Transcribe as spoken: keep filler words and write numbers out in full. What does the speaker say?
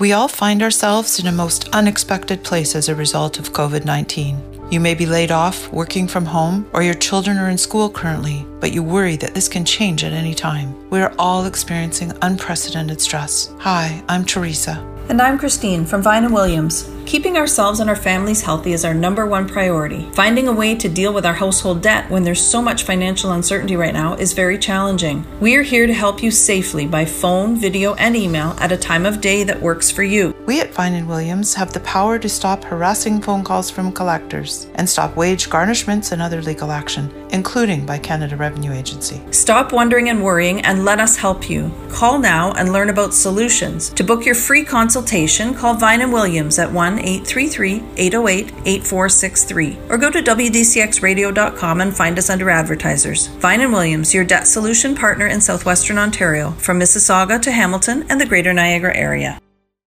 We all find ourselves in a most unexpected place as a result of covid nineteen. You may be laid off, working from home, or your children are in school currently, but you worry that this can change at any time. We are all experiencing unprecedented stress. Hi, I'm Teresa. And I'm Christine from Vine and Williams. Keeping ourselves and our families healthy is our number one priority. Finding a way to deal with our household debt when there's so much financial uncertainty right now is very challenging. We are here to help you safely by phone, video, and email at a time of day that works for you. We at Vine and Williams have the power to stop harassing phone calls from collectors and stop wage garnishments and other legal action, including by Canada Revenue Agency. Stop wondering and worrying and let us help you. Call now and learn about solutions. To book your free consultation, call Vine and Williams at one eight three three, eight oh eight, eight four six three or go to W D C X radio dot com and find us under advertisers. Vine and Williams, your debt solution partner in southwestern Ontario, from Mississauga to Hamilton and the Greater Niagara area.